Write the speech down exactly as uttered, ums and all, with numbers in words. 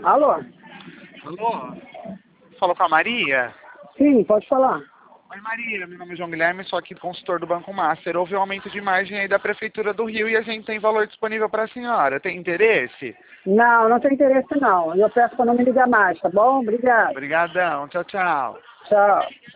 Alô? Alô? Falo com a Maria? Sim, pode falar. Oi Maria, meu nome é João Guilherme, sou aqui consultor do Banco Master. Houve um aumento de margem aí da Prefeitura do Rio e a gente tem valor disponível para a senhora. Tem interesse? Não, não tem interesse não. Eu peço para não me ligar mais, tá bom? Obrigado. Obrigadão, tchau, tchau. Tchau.